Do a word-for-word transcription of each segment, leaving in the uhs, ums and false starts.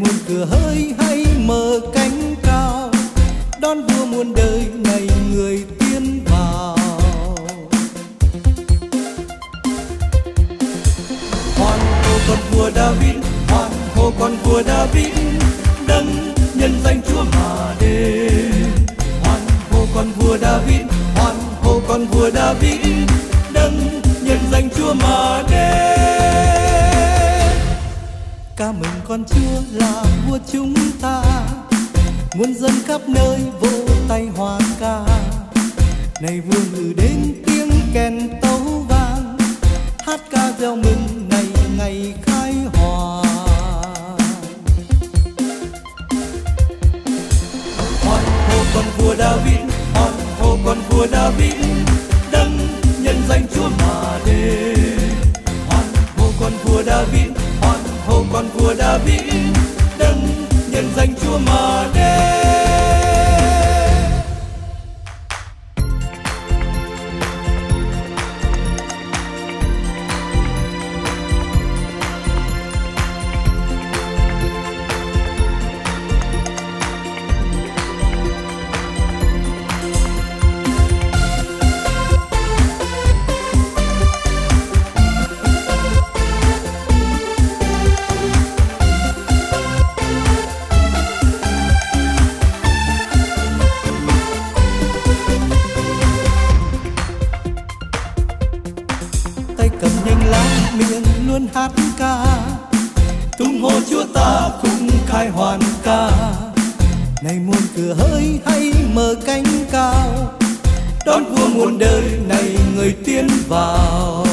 muôn cửa hỡi hãy mở cánh cao, đón vua muôn đời này người tiên vào. Hoan hô con vua David, hoan hô con vua David, đấng nhân danh Chúa mà đến. Hoan hô con vua David, hoan hô con vua David, đấng nhân danh Chúa mà đến. Ca mừng con Chúa là vua chúng ta, muôn dân khắp nơi vỗ tay hòa ca. Này vua ngự đến tiếng kèn tấu vang, hát ca reo mừng này ngày khai hòa. Hoan hô con vua David, hoan hô con vua David, đấng nhân danh Chúa mà đến. Hoan hô con vua David, hoan hô con vua David, đấng nhân danh Chúa mà đến. Cầm nhanh lá miệng luôn hát ca, tung hô Chúa ta khúc khai hoàn ca. Này muôn cửa hỡi hãy mở cánh cao, đón vua muôn đời này người tiên vào.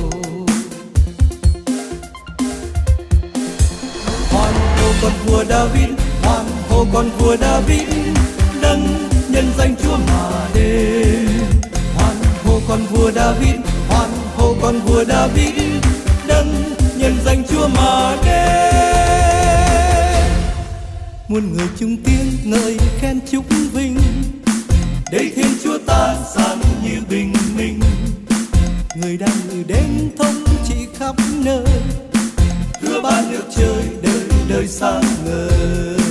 Hoan hô con vua David, hoan hô con vua David, đấng nhân danh Chúa mà đến. Hoan hô con vua David, hoan hô con vua David, đấng nhân danh Chúa mà đến. Muôn người chung tiếng ngợi khen chúc vinh, để Thiên Chúa ta sáng như bình minh. Người đang ngự đến thống trị khắp nơi, hứa ban nước trời đời đời sáng ngời.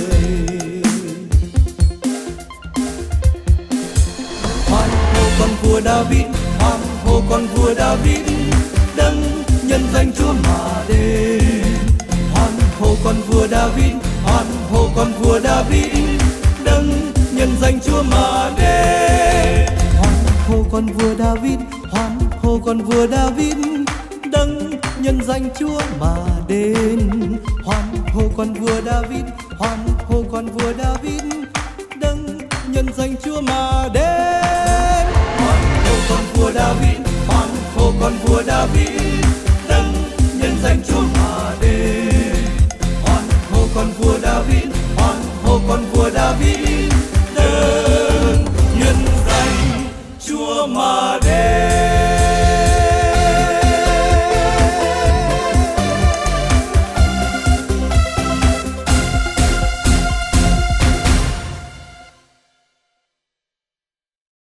Hoan hô con vua David, hoan hô con vua David, đấng nhân danh Chúa mà đến. Hoan hô con vua David, hoan hô con vua David, đấng nhân danh Chúa mà đến. Hoan hô con vua David, hoan hô con vua David, đấng nhân danh Chúa mà đến. Hoan hô con vua David, hoan hô con vua David, đấng nhân danh Chúa mà đến. Hoan hô con vua David, hoan hô con vua David, đấng nhân danh Chúa mà đến. Hoan hô con vua David,